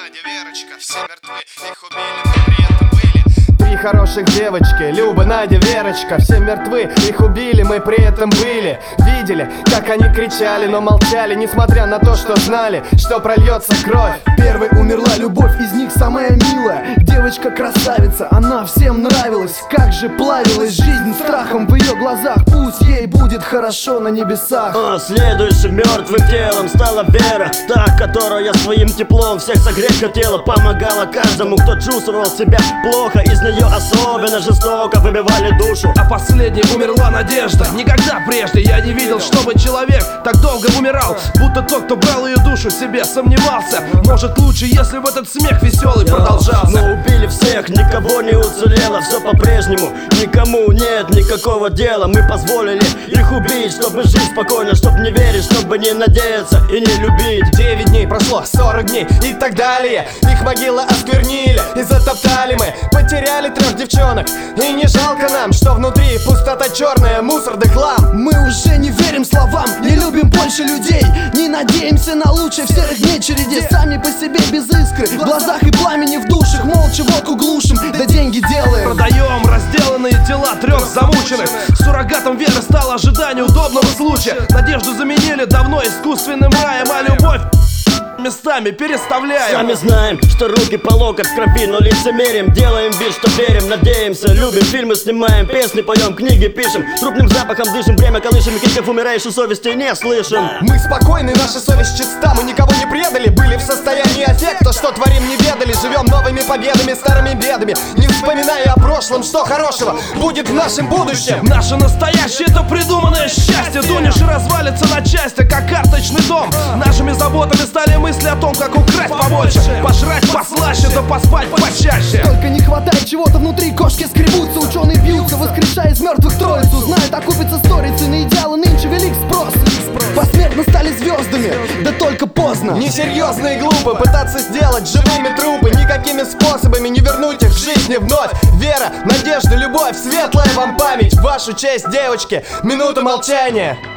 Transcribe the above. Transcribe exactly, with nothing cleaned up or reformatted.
Надя, Верочка, все мертвы, их убили, мы при этом были. Три хороших девочки, Люба, Надя, Верочка, все мертвы, их убили, мы при этом были. Видели, как они кричали, но молчали, несмотря на то, что знали, что прольется кровь. Первой умерла любовь, из них самая милая. Девочка красавица, она всем нравилась. Как же плавилась жизнь страхом в ее глазах. Пусть ей будет хорошо на небесах. А следующим мертвым телом стала Вера, та, которая своим теплом всех согреть хотела. Помогала каждому, кто чувствовал себя плохо. Из нее особенно жестоко выбивали душу. А последней умерла Надежда. Никогда прежде я не видел, чтобы человек так долго умирал. Будто тот, кто брал ее душу, себе сомневался. Может лучше, если бы этот смех веселый продолжался. Но убили всех, никого не уцелело. Все по-прежнему, никому нет никакого дела. Мы позволили их убить, чтобы жить спокойно, чтобы не верить, чтобы не надеяться и не любить. Девять дней прошло, сорок дней и так далее. Их могилы осквернили и затоптали мы. Потеряли трех девчонок, и не жалко нам, что внутри пустота черная, мусор да хлам. Мы уже не верим словам, не любим больше людей. Не надеемся на лучшее в серых дней череде. Сами по себе без искры, в глазах и пламени в душах. Молча водку глушим, да деньги делаем. Продаем разделанные тела трех замученных. Суррогатом веры стало ожидание удобного случая. Надежду заменили давно искусственным раем, а любовь местами переставляем. Сами знаем, что руки по локоть в крови, но лицемерим. Делаем вид, что верим, надеемся, любим. Фильмы снимаем, песни поем, книги пишем. Трупным запахом дышим, время колышем. Криков умирающей совести не слышим. Мы спокойны, наша совесть чиста. Мы никого не предали, были в состоянии аффекта. Что творим, не ведали, живем новыми победами, старыми бедами. Не вспоминая о прошлом, что хорошего будет в нашем будущем. Наше настоящее — это придуманное счастье. Дунешь и развалится на части, как карточный дом. Нашими заботами стали мысли о том, как украсть побольше, пожрать послаще, да поспать почаще. Только не хватает чего-то внутри, кошки скребутся. Ученые бьются, воскрешая из мертвых троицу. Знают, окупится сторицей, на идеалы нынче велик спрос. Посмертно стали звездами, да только поздно. Несерьезно и глупо пытаться сделать живыми трупы. Никакими способами не вернуть их к жизни вновь. Вера, надежда, любовь, светлая вам память. В вашу честь, девочки, минута молчания.